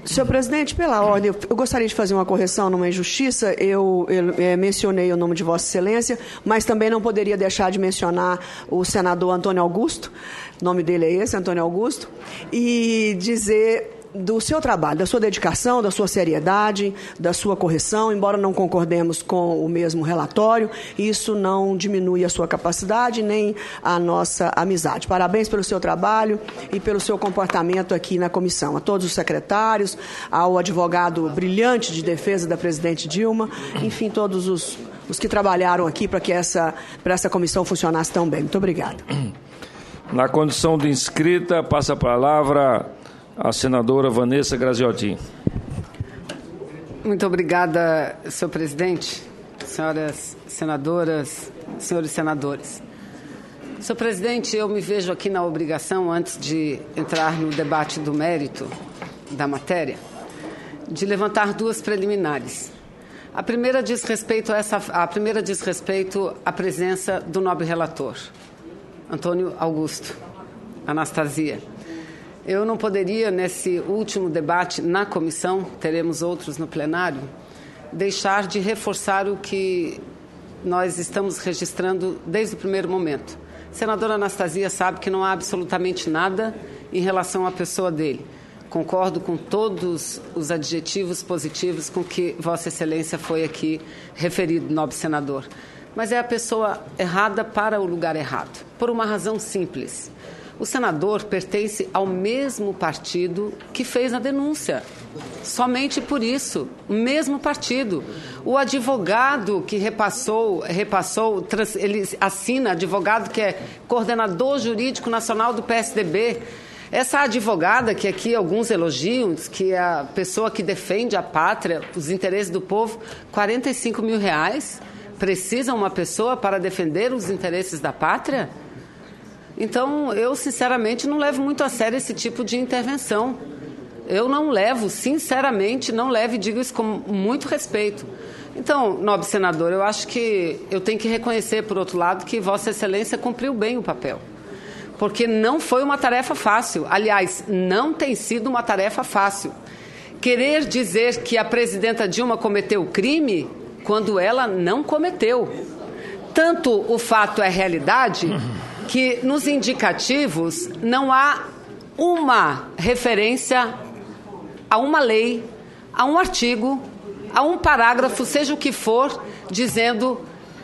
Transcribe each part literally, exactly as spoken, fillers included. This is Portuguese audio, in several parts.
Senhor presidente, pela ordem, eu gostaria de fazer uma correção numa injustiça. Eu, eu é, mencionei o nome de Vossa Excelência, mas também não poderia deixar de mencionar o senador Antônio Augusto, o nome dele é esse, Antônio Augusto, e dizer do seu trabalho, da sua dedicação, da sua seriedade, da sua correção, embora não concordemos com o mesmo relatório, isso não diminui a sua capacidade nem a nossa amizade. Parabéns pelo seu trabalho e pelo seu comportamento aqui na comissão. A todos os secretários, ao advogado brilhante de defesa da presidente Dilma, enfim, todos os, os que trabalharam aqui para que essa, para essa comissão funcionasse tão bem. Muito obrigada. Na condição de inscrita, passa a palavra a senadora Vanessa Graziotin. Muito obrigada, senhor presidente, senhoras senadoras, senhores senadores. Senhor presidente, eu me vejo aqui na obrigação, antes de entrar no debate do mérito da matéria, de levantar duas preliminares. A primeira diz respeito a essa, a primeira diz respeito à presença do nobre relator, Antônio Augusto, Anastasia. Eu não poderia, nesse último debate na comissão, teremos outros no plenário, deixar de reforçar o que nós estamos registrando desde o primeiro momento. A senadora Anastasia sabe que não há absolutamente nada em relação à pessoa dele. Concordo com todos os adjetivos positivos com que Vossa Excelência foi aqui referido, nobre senador. Mas é a pessoa errada para o lugar errado, por uma razão simples. O senador pertence ao mesmo partido que fez a denúncia. Somente por isso, o mesmo partido. O advogado que repassou, repassou, ele assina, advogado que é coordenador jurídico nacional do P S D B. Essa advogada, que aqui alguns elogiam, que é a pessoa que defende a pátria, os interesses do povo, quarenta e cinco mil reais, precisa uma pessoa para defender os interesses da pátria? Então, eu, sinceramente, não levo muito a sério esse tipo de intervenção. Eu não levo, sinceramente, não levo e digo isso com muito respeito. Então, nobre senador, eu acho que eu tenho que reconhecer, por outro lado, que Vossa Excelência cumpriu bem o papel. Porque não foi uma tarefa fácil. Aliás, não tem sido uma tarefa fácil. Querer dizer que a presidenta Dilma cometeu crime quando ela não cometeu. Tanto o fato é realidade que nos indicativos não há uma referência a uma lei, a um artigo, a um parágrafo, seja o que for, dizendo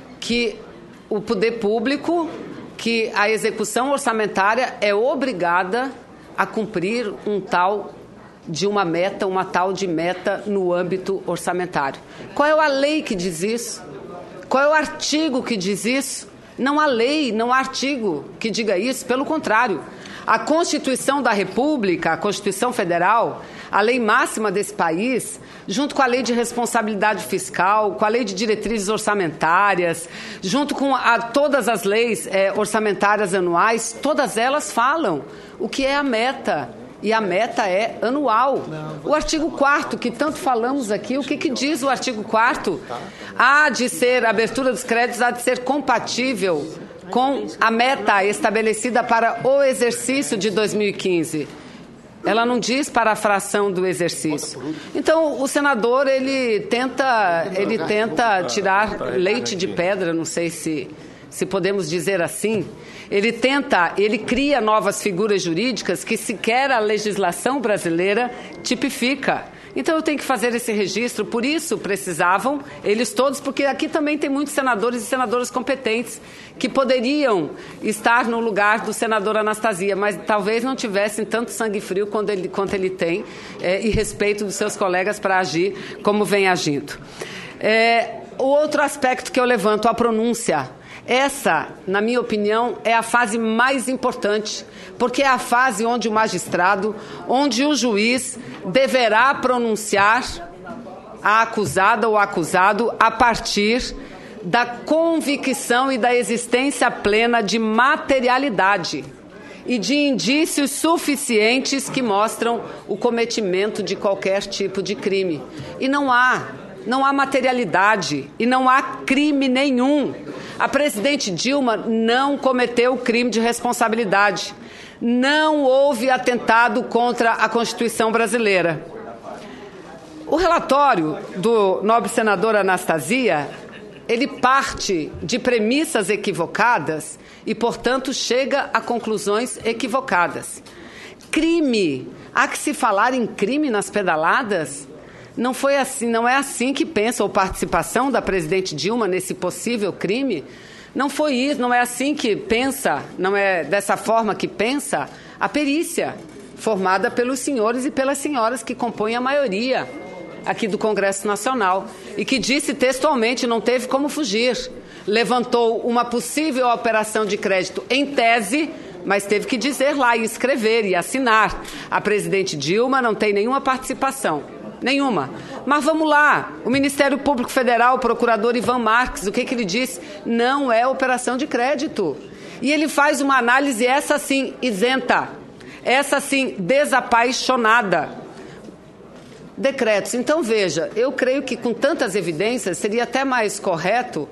que o poder público, que a execução orçamentária é obrigada a cumprir um tal de uma meta, uma tal de meta no âmbito orçamentário. Qual é a lei que diz isso? Qual é o artigo que diz isso? Não há lei, não há artigo que diga isso, pelo contrário. A Constituição da República, a Constituição Federal, a lei máxima desse país, junto com a lei de responsabilidade fiscal, com a lei de diretrizes orçamentárias, junto com a, todas as leis é, orçamentárias anuais, todas elas falam o que é a meta. E a meta é anual. O artigo quarto, que tanto falamos aqui, o que, que diz o artigo quarto? Há de ser, a abertura dos créditos há de ser compatível com a meta estabelecida para o exercício de dois mil e quinze. Ela não diz para a fração do exercício. Então, o senador, ele tenta, ele tenta tirar leite de pedra, não sei se, se podemos dizer assim. Ele tenta, ele cria novas figuras jurídicas que sequer a legislação brasileira tipifica. Então eu tenho que fazer esse registro, por isso precisavam, eles todos, porque aqui também tem muitos senadores e senadoras competentes que poderiam estar no lugar do senador Anastasia, mas talvez não tivessem tanto sangue frio quanto ele, quanto ele tem é, e respeito dos seus colegas para agir como vem agindo. É, o outro aspecto que eu levanto, a pronúncia. Essa, na minha opinião, é a fase mais importante, porque é a fase onde o magistrado, onde o juiz deverá pronunciar a acusada ou acusado a partir da convicção e da existência plena de materialidade e de indícios suficientes que mostram o cometimento de qualquer tipo de crime. E não há, não há materialidade e não há crime nenhum. A presidente Dilma não cometeu crime de responsabilidade. Não houve atentado contra a Constituição brasileira. O relatório do nobre senador Anastasia, ele parte de premissas equivocadas e, portanto, chega a conclusões equivocadas. Crime. Há que se falar em crime nas pedaladas? Não foi assim, não é assim que pensa a participação da presidente Dilma nesse possível crime? Não foi isso, não é assim que pensa, não é dessa forma que pensa a perícia, formada pelos senhores e pelas senhoras que compõem a maioria aqui do Congresso Nacional, e que disse textualmente, não teve como fugir, levantou uma possível operação de crédito em tese, mas teve que dizer lá e escrever e assinar. A presidente Dilma não tem nenhuma participação, nenhuma. Mas vamos lá, o Ministério Público Federal, o procurador Ivan Marques, o que, que ele diz? Não é operação de crédito. E ele faz uma análise, essa sim, isenta, essa sim, desapaixonada. Decretos. Então, veja, eu creio que com tantas evidências seria até mais correto,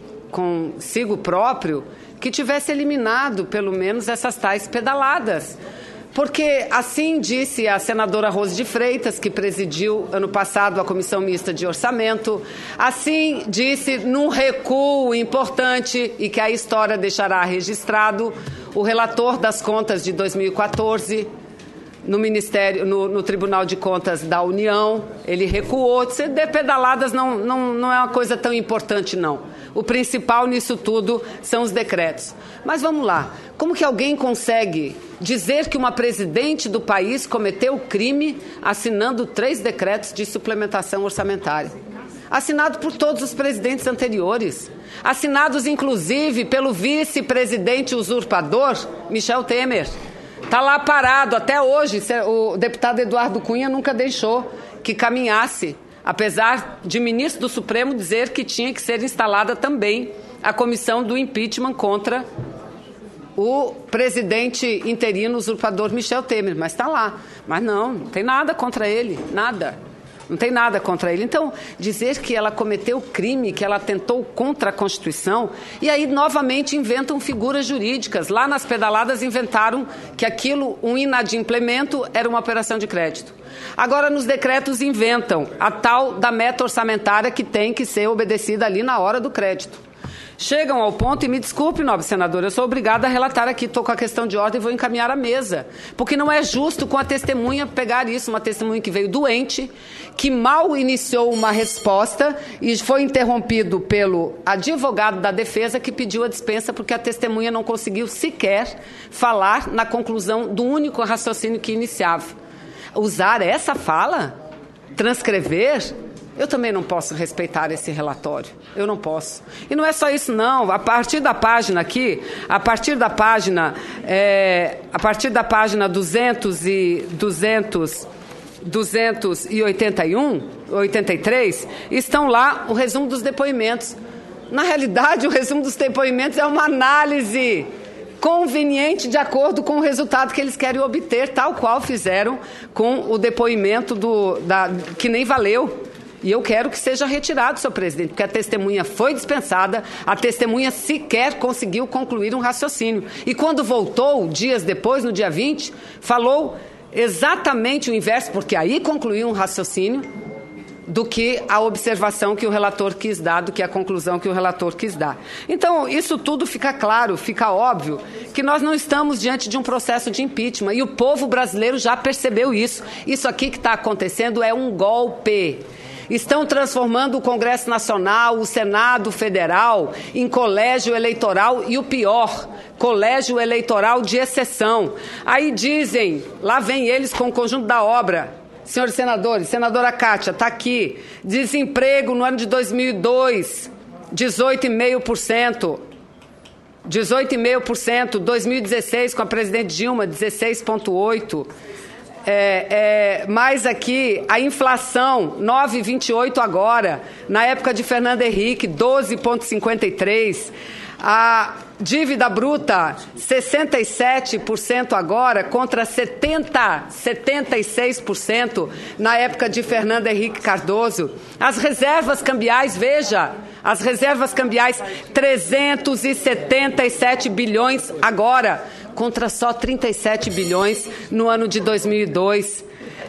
consigo próprio, que tivesse eliminado, pelo menos, essas tais pedaladas. Porque, assim disse a senadora Rose de Freitas, que presidiu ano passado a Comissão Mista de Orçamento, assim disse, num recuo importante, e que a história deixará registrado, o relator das contas de dois mil e quatorze, no Ministério, no, no Tribunal de Contas da União, ele recuou. Disse, de pedaladas não, não, não é uma coisa tão importante, não. O principal nisso tudo são os decretos. Mas vamos lá, como que alguém consegue dizer que uma presidente do país cometeu crime assinando três decretos de suplementação orçamentária? Assinado por todos os presidentes anteriores, assinados inclusive pelo vice-presidente usurpador, Michel Temer. Está lá parado até hoje, o deputado Eduardo Cunha nunca deixou que caminhasse, apesar de ministro do Supremo dizer que tinha que ser instalada também a comissão do impeachment contra o presidente interino usurpador Michel Temer, mas está lá. Mas não, não tem nada contra ele, nada. Não tem nada contra ele. Então, dizer que ela cometeu crime, que ela atentou contra a Constituição, e aí novamente inventam figuras jurídicas. Lá nas pedaladas inventaram que aquilo, um inadimplemento, era uma operação de crédito. Agora, nos decretos inventam a tal da meta orçamentária que tem que ser obedecida ali na hora do crédito. Chegam ao ponto, e me desculpe, nobre senador, eu sou obrigada a relatar aqui, estou com a questão de ordem e vou encaminhar à mesa, porque não é justo com a testemunha pegar isso, uma testemunha que veio doente, que mal iniciou uma resposta e foi interrompido pelo advogado da defesa que pediu a dispensa porque a testemunha não conseguiu sequer falar na conclusão do único raciocínio que iniciava. Usar essa fala? Transcrever? Eu também não posso respeitar esse relatório. Eu não posso. E não é só isso, não. A partir da página aqui, a partir da página, é, a partir da página duzentos e, duzentos, duzentos e oitenta e um, oitenta e três, estão lá o resumo dos depoimentos. Na realidade, o resumo dos depoimentos é uma análise conveniente de acordo com o resultado que eles querem obter, tal qual fizeram com o depoimento do, da, que nem valeu. E eu quero que seja retirado, senhor presidente, porque a testemunha foi dispensada, a testemunha sequer conseguiu concluir um raciocínio. E quando voltou, dias depois, no dia vinte, falou exatamente o inverso, porque aí concluiu um raciocínio do que a observação que o relator quis dar, do que a conclusão que o relator quis dar. Então, isso tudo fica claro, fica óbvio, que nós não estamos diante de um processo de impeachment, e o povo brasileiro já percebeu isso. Isso aqui que está acontecendo é um golpe. Estão transformando o Congresso Nacional, o Senado Federal, em colégio eleitoral e o pior, colégio eleitoral de exceção. Aí dizem, lá vem eles com o conjunto da obra, senhores senadores, senadora Kátia, está aqui, desemprego no ano de dois mil e dois, dezoito vírgula cinco por cento. dezoito vírgula cinco por cento, dois mil e dezesseis com a presidente Dilma, dezesseis vírgula oito por cento. É, é, mais aqui, a inflação, nove vírgula vinte e oito por cento agora, na época de Fernando Henrique, doze vírgula cinquenta e três por cento. A dívida bruta, sessenta e sete por cento agora, contra setenta, setenta e seis por cento na época de Fernando Henrique Cardoso. As reservas cambiais, veja, as reservas cambiais, trezentos e setenta e sete bilhões agora, contra só trinta e sete bilhões no ano de dois mil e dois.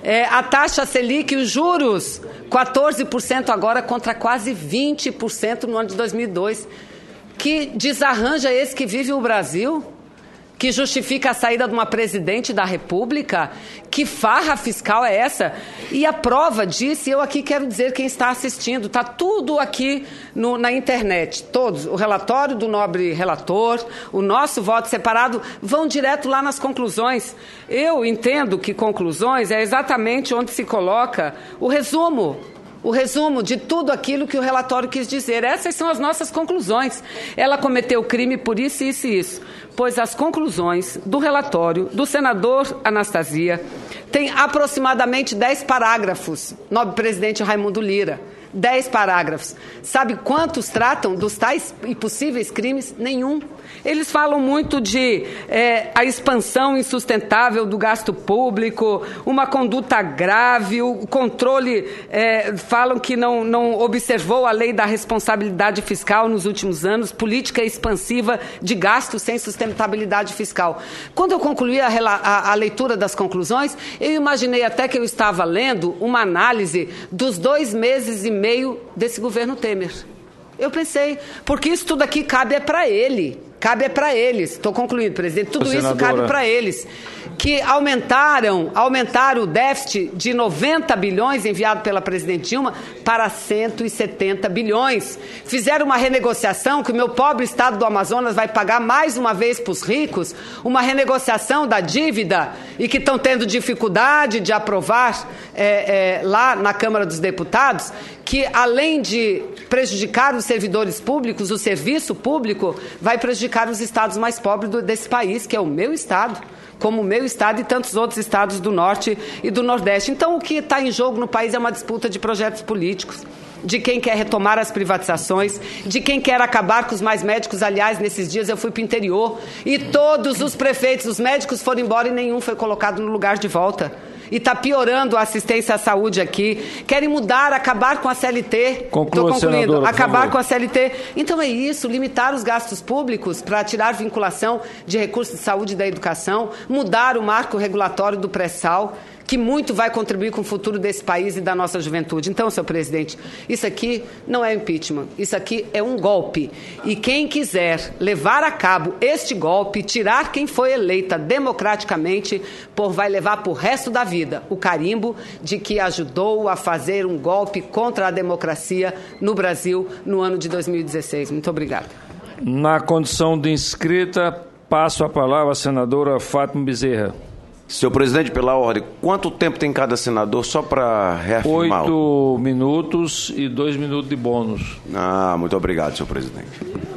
É, a taxa Selic, os juros, quatorze por cento agora contra quase vinte por cento no ano de dois mil e dois. Que desarranja esse que vive o Brasil? Que justifica a saída de uma presidente da República? Que farra fiscal é essa? E a prova disso, eu aqui quero dizer quem está assistindo, está tudo aqui no, na internet, todos, o relatório do nobre relator, o nosso voto separado, vão direto lá nas conclusões. Eu entendo que conclusões é exatamente onde se coloca o resumo, o resumo de tudo aquilo que o relatório quis dizer. Essas são as nossas conclusões. Ela cometeu crime por isso, isso e isso. Pois as conclusões do relatório do senador Anastasia têm aproximadamente dez parágrafos, nobre presidente Raimundo Lira. Dez parágrafos. Sabe quantos tratam dos tais e possíveis crimes? Nenhum. Eles falam muito de é, a expansão insustentável do gasto público, uma conduta grave, o controle, é, falam que não, não observou a lei da responsabilidade fiscal nos últimos anos, política expansiva de gasto sem sustentabilidade fiscal. Quando eu concluí a, a, a leitura das conclusões, eu imaginei até que eu estava lendo uma análise dos dois meses e meio desse governo Temer. Eu pensei, porque isso tudo aqui cabe é para ele. Cabe é para eles. Estou concluindo, presidente. Tudo isso cabe para eles. Que aumentaram, aumentaram o déficit de noventa bilhões enviado pela presidente Dilma para cento e setenta bilhões. Fizeram uma renegociação que o meu pobre estado do Amazonas vai pagar mais uma vez para os ricos, uma renegociação da dívida e que estão tendo dificuldade de aprovar é, é, lá na Câmara dos Deputados, que além de prejudicar os servidores públicos, o serviço público vai prejudicar os estados mais pobres do, desse país, que é o meu estado, como o meu estado e tantos outros estados do Norte e do Nordeste. Então, o que está em jogo no país é uma disputa de projetos políticos, de quem quer retomar as privatizações, de quem quer acabar com os mais médicos. Aliás, nesses dias eu fui para o interior e todos os prefeitos, os médicos foram embora e nenhum foi colocado no lugar de volta. E está piorando a assistência à saúde aqui. Querem mudar, acabar com a C L T. Conclua, Estou concluindo. senadora, acabar com a C L T. Então é isso, limitar os gastos públicos para tirar vinculação de recursos de saúde e da educação, mudar o marco regulatório do pré-sal, que muito vai contribuir com o futuro desse país e da nossa juventude. Então, senhor presidente, isso aqui não é impeachment, isso aqui é um golpe. E quem quiser levar a cabo este golpe, tirar quem foi eleita democraticamente, por, vai levar para o resto da vida o carimbo de que ajudou a fazer um golpe contra a democracia no Brasil no ano de dois mil e dezesseis. Muito obrigada. Na condição de inscrita, passo a palavra à senadora Fátima Bezerra. Senhor presidente, pela ordem, quanto tempo tem cada senador, só para reafirmar? Oito minutos e dois minutos de bônus. Ah, muito obrigado, senhor presidente.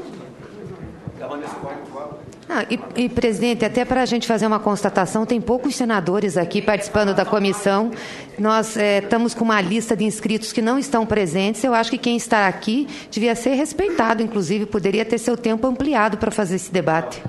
Ah, e, e, presidente, até para a gente fazer uma constatação, tem poucos senadores aqui participando da comissão. Nós é, estamos com uma lista de inscritos que não estão presentes. Eu acho que quem está aqui devia ser respeitado, inclusive, poderia ter seu tempo ampliado para fazer esse debate.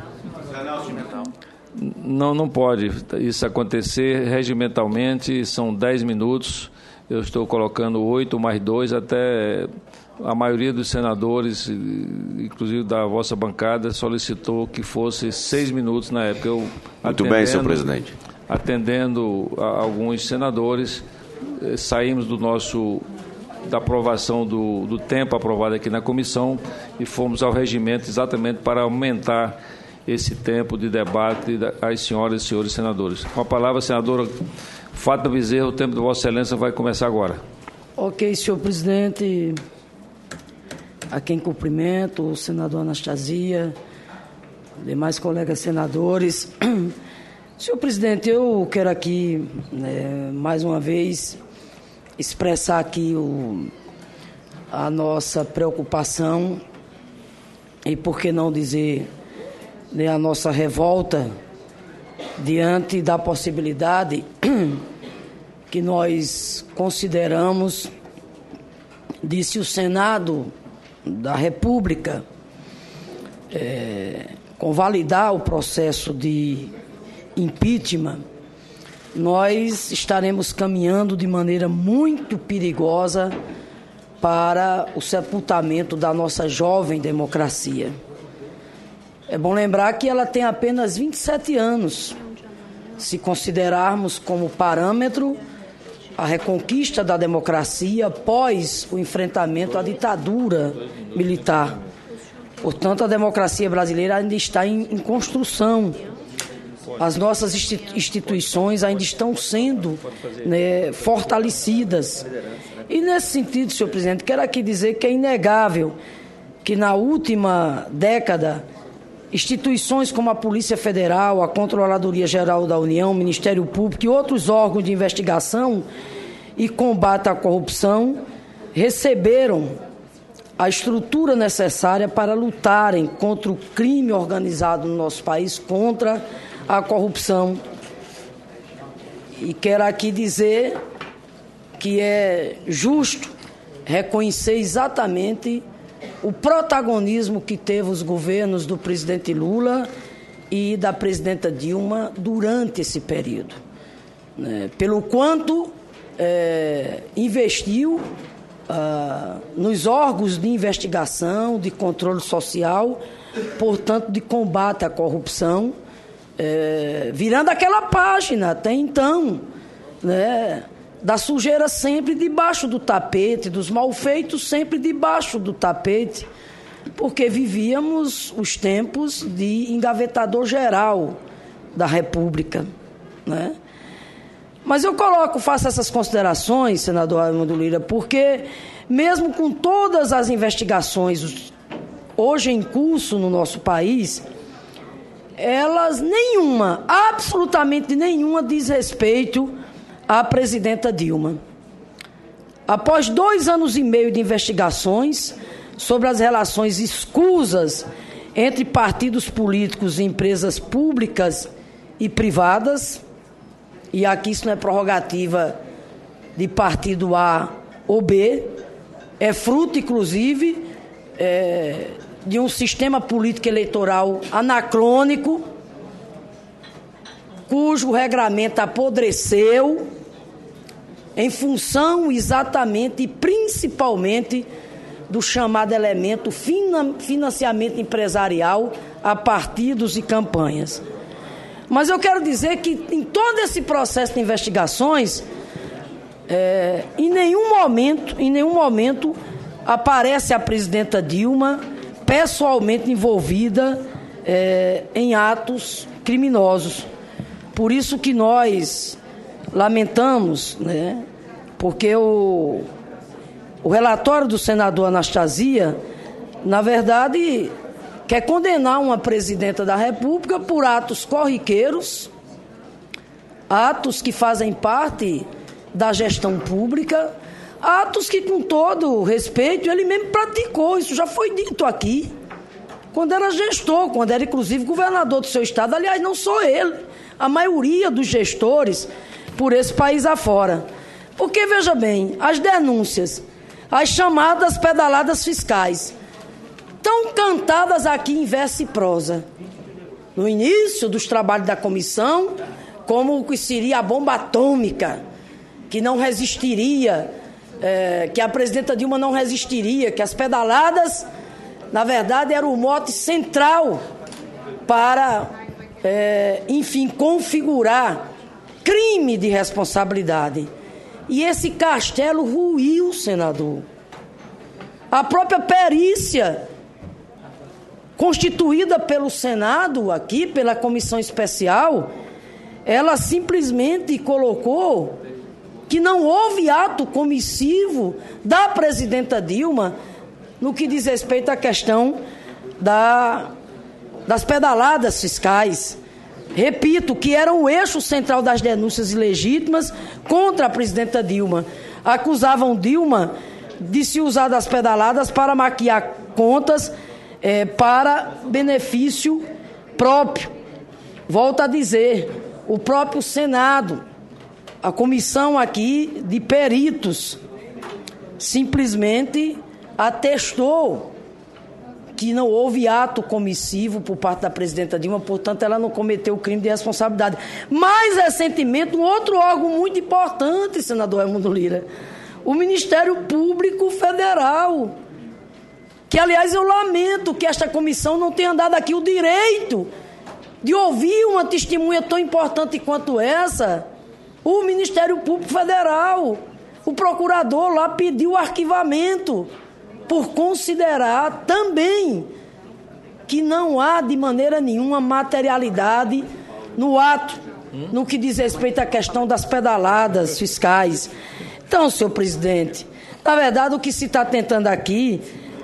Não, não pode isso acontecer regimentalmente, são dez minutos, eu estou colocando oito mais dois, até a maioria dos senadores, inclusive da vossa bancada, solicitou que fosse seis minutos na época. Eu, Muito bem, senhor presidente. Atendendo a alguns senadores, saímos do nosso... da aprovação do, do tempo aprovado aqui na comissão e fomos ao regimento exatamente para aumentar esse tempo de debate às senhoras e senhores senadores. Com a palavra, senadora Fátima Bezerra, o tempo de Vossa Excelência vai começar agora. Ok, senhor presidente, a quem cumprimento, o senador Anastasia, demais colegas senadores. Senhor presidente, eu quero aqui, né, mais uma vez, expressar aqui o, a nossa preocupação e, por que não dizer, né, a nossa revolta diante da possibilidade que nós consideramos de, se o Senado da República é, convalidar o processo de impeachment, nós estaremos caminhando de maneira muito perigosa para o sepultamento da nossa jovem democracia. É bom lembrar que ela tem apenas vinte e sete anos, se considerarmos como parâmetro a reconquista da democracia após o enfrentamento à ditadura militar. Portanto, a democracia brasileira ainda está em, em construção. As nossas instituições ainda estão sendo, né, fortalecidas. E, nesse sentido, senhor presidente, quero aqui dizer que é inegável que, na última década, instituições como a Polícia Federal, a Controladoria Geral da União, o Ministério Público e outros órgãos de investigação e combate à corrupção receberam a estrutura necessária para lutarem contra o crime organizado no nosso país, contra a corrupção. E quero aqui dizer que é justo reconhecer exatamente o protagonismo que teve os governos do presidente Lula e da presidenta Dilma durante esse período, né? Pelo quanto é, investiu ah, nos órgãos de investigação, de controle social, portanto, de combate à corrupção, é, virando aquela página, até então, né, da sujeira sempre debaixo do tapete, dos malfeitos sempre debaixo do tapete, porque vivíamos os tempos de engavetador geral da República, né? Mas eu coloco, faço essas considerações, senador Raimundo Lira, porque mesmo com todas as investigações hoje em curso no nosso país, elas nenhuma, absolutamente nenhuma, diz respeito à presidenta Dilma. Após dois anos e meio de investigações sobre as relações escusas entre partidos políticos e empresas públicas e privadas, e aqui isso não é prerrogativa de partido A ou B, é fruto, inclusive, é, de um sistema político eleitoral anacrônico, cujo regramento apodreceu em função exatamente e principalmente do chamado elemento financiamento empresarial a partidos e campanhas. Mas eu quero dizer que em todo esse processo de investigações, é, em nenhum momento, em nenhum momento aparece a presidenta Dilma pessoalmente envolvida é, em atos criminosos. Por isso que nós lamentamos, né, porque o, o relatório do senador Anastasia, na verdade, quer condenar uma presidenta da República por atos corriqueiros, atos que fazem parte da gestão pública, atos que, com todo respeito, ele mesmo praticou. Isso já foi dito aqui, quando era gestor, quando era, inclusive, governador do seu estado. Aliás, não só ele, a maioria dos gestores por esse país afora. Porque, veja bem, as denúncias, as chamadas pedaladas fiscais, tão cantadas aqui em verso e prosa, no início dos trabalhos da comissão, como o que seria a bomba atômica, que não resistiria, é, que a presidenta Dilma não resistiria, que as pedaladas, na verdade, era o mote central para, é, enfim, configurar crime de responsabilidade. E esse castelo ruiu, senador. A própria perícia constituída pelo Senado aqui, pela comissão especial, ela simplesmente colocou que não houve ato comissivo da presidenta Dilma no que diz respeito à questão da, das pedaladas fiscais. Repito, que era o eixo central das denúncias ilegítimas contra a presidenta Dilma. Acusavam Dilma de se usar das pedaladas para maquiar contas, É, para benefício próprio. Volto a dizer, o próprio Senado, a comissão aqui de peritos, simplesmente atestou que não houve ato comissivo por parte da presidenta Dilma, portanto, ela não cometeu o crime de responsabilidade. Mais recentemente, um outro órgão muito importante, senador Raimundo Lira, o Ministério Público Federal, que, aliás, eu lamento que esta comissão não tenha dado aqui o direito de ouvir uma testemunha tão importante quanto essa, O Ministério Público Federal, o procurador lá pediu arquivamento por considerar também que não há de maneira nenhuma materialidade no ato, no que diz respeito à questão das pedaladas fiscais. Então, senhor presidente, na verdade o que se está tentando aqui,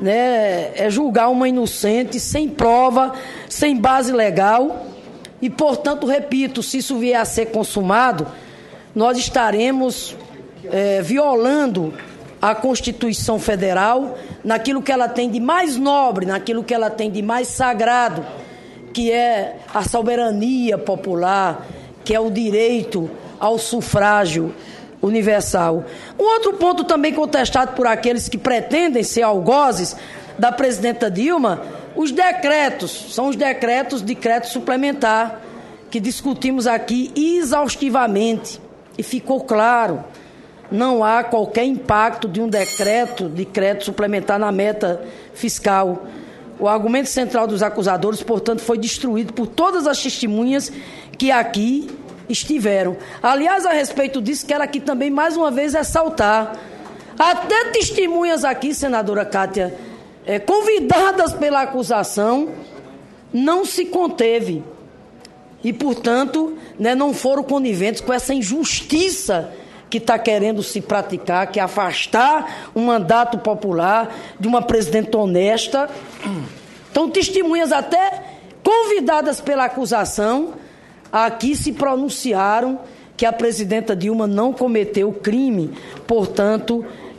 né, é julgar uma inocente sem prova, sem base legal e, portanto, repito, se isso vier a ser consumado, nós estaremos é, violando a Constituição Federal naquilo que ela tem de mais nobre, naquilo que ela tem de mais sagrado, que é a soberania popular, que é o direito ao sufrágio universal. Um outro ponto também contestado por aqueles que pretendem ser algozes da presidenta Dilma, os decretos, são os decretos, decreto suplementar, que discutimos aqui exaustivamente, e ficou claro, não há qualquer impacto de um decreto, decreto suplementar na meta fiscal. O argumento central dos acusadores, portanto, foi destruído por todas as testemunhas que aqui estiveram. Aliás, a respeito disso, quero aqui também mais uma vez ressaltar, até testemunhas aqui, senadora Cátia, é, convidadas pela acusação, não se conteve e, portanto, né, não foram coniventes com essa injustiça que está querendo se praticar, que é afastar um mandato popular de uma presidenta honesta. Então, testemunhas até convidadas pela acusação aqui se pronunciaram que a presidenta Dilma não cometeu crime, portanto,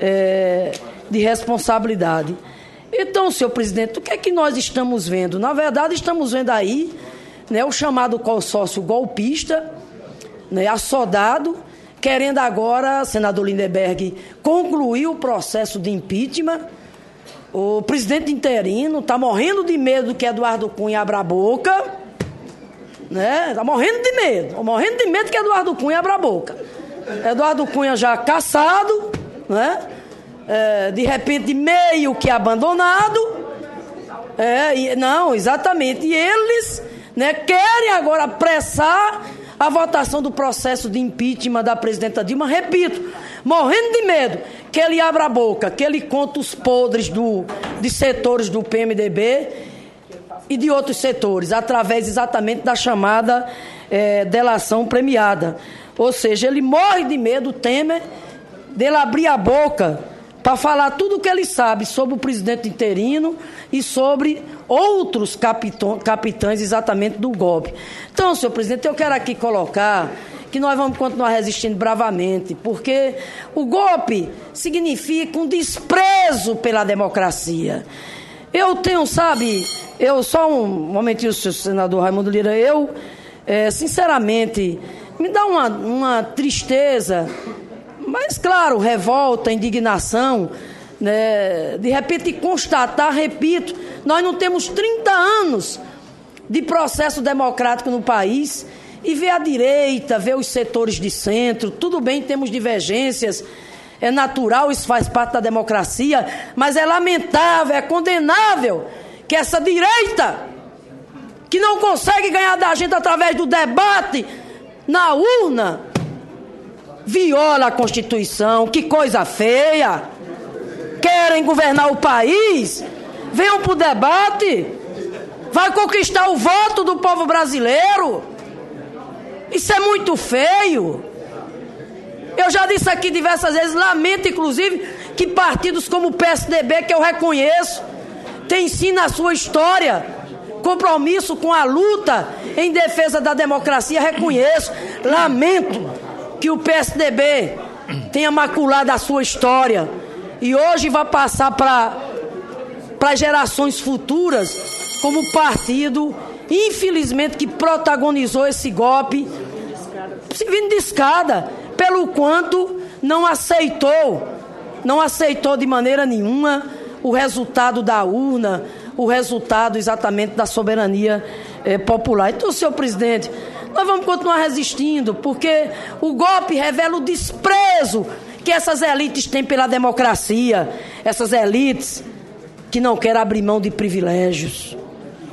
é, de responsabilidade. Então, senhor presidente, o que é que nós estamos vendo? Na verdade, estamos vendo aí, né, o chamado consórcio golpista, né, assodado, querendo agora, senador Lindenberg, concluir o processo de impeachment. O presidente interino está morrendo de medo que Eduardo Cunha abra a boca, né? Está morrendo de medo, morrendo de medo que Eduardo Cunha abra a boca. Eduardo Cunha já caçado, né? É, de repente meio que abandonado. É, e, não, exatamente. E eles, né, querem agora apressar a votação do processo de impeachment da presidenta Dilma, repito, morrendo de medo que ele abra a boca, que ele conte os podres do, de setores do P M D B e de outros setores, através exatamente da chamada é, delação premiada. Ou seja, ele morre de medo, Temer, dele abrir a boca para falar tudo o que ele sabe sobre o presidente interino e sobre outros capitão, capitães exatamente do golpe. Então, senhor presidente, eu quero aqui colocar que nós vamos continuar resistindo bravamente, porque o golpe significa um desprezo pela democracia. Eu tenho, sabe, eu só um momentinho, senador Raimundo Lira, eu, é, sinceramente, me dá uma, uma tristeza, mas, claro, revolta, indignação, né, de repente constatar, repito, nós não temos trinta anos de processo democrático no país e ver a direita, ver os setores de centro, tudo bem, temos divergências, é natural, isso faz parte da democracia, mas é lamentável, é condenável que essa direita, que não consegue ganhar da gente através do debate na urna, viola a Constituição. Que coisa feia. Querem governar o país? Venham para o debate. Vai conquistar o voto do povo brasileiro. Isso é muito feio. Eu já disse aqui diversas vezes, lamento inclusive que partidos como o P S D B, que eu reconheço, tem sim na sua história compromisso com a luta em defesa da democracia, reconheço. Lamento que o P S D B tenha maculado a sua história e hoje vai passar para para gerações futuras como partido, infelizmente, que protagonizou esse golpe, se vindo de escada, pelo quanto não aceitou, não aceitou de maneira nenhuma o resultado da urna, o resultado exatamente da soberania eh, popular. Então, senhor presidente, nós vamos continuar resistindo, porque o golpe revela o desprezo que essas elites têm pela democracia, essas elites que não querem abrir mão de privilégios.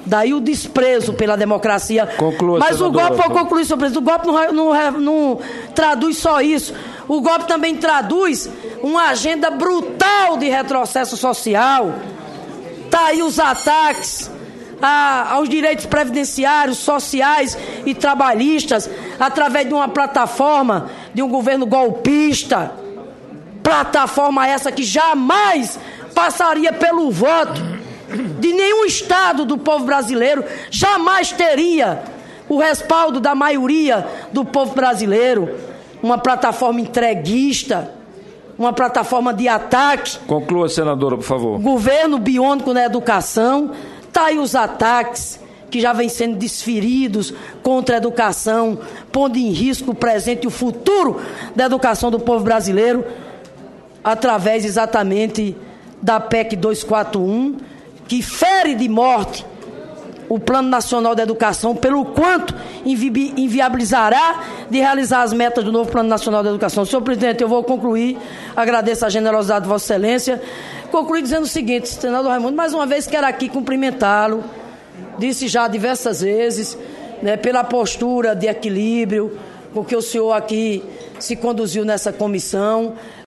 Daí o desprezo pela democracia. Conclua, Mas senadora, o golpe, por para concluir, senhor presidente, o golpe não, não, não traduz só isso. O golpe também traduz uma agenda brutal de retrocesso social. Está aí os ataques a, aos direitos previdenciários, sociais e trabalhistas, através de uma plataforma de um governo golpista. Plataforma essa que jamais passaria pelo voto de nenhum estado do povo brasileiro, jamais teria o respaldo da maioria do povo brasileiro. Uma plataforma entreguista, uma plataforma de ataque. Conclua, senadora, por favor. Governo biônico na educação. Está aí os ataques que já vêm sendo desferidos contra a educação, pondo em risco o presente e o futuro da educação do povo brasileiro, através exatamente da P E C duzentos e quarenta e um, que fere de morte o Plano Nacional da Educação, pelo quanto invi- inviabilizará de realizar as metas do novo Plano Nacional da Educação. Senhor presidente, eu vou concluir, agradeço a generosidade de Vossa Excelência, concluir dizendo o seguinte: senador Raimundo, mais uma vez quero aqui cumprimentá-lo, disse já diversas vezes, né, pela postura de equilíbrio com que o senhor aqui se conduziu nessa comissão,